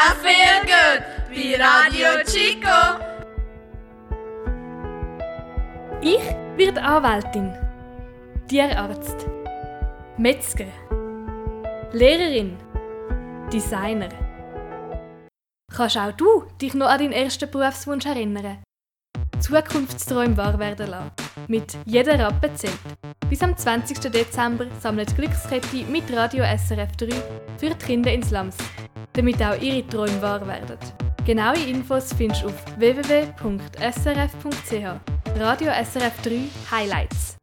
I feel good bei Radio Chico. Ich werde Anwältin, Tierarzt, Metzger, Lehrerin, Designer. Kannst auch du dich noch an deinen ersten Berufswunsch erinnern? Zukunftsträume wahr werden lassen. Mit «Jeder Rappen zählt». Bis am 20. Dezember sammelt Glückskette mit Radio SRF 3 für die Kinder in Slums, damit auch ihre Träume wahr werden. Genaue Infos findest du auf www.srf.ch. Radio SRF 3 Highlights.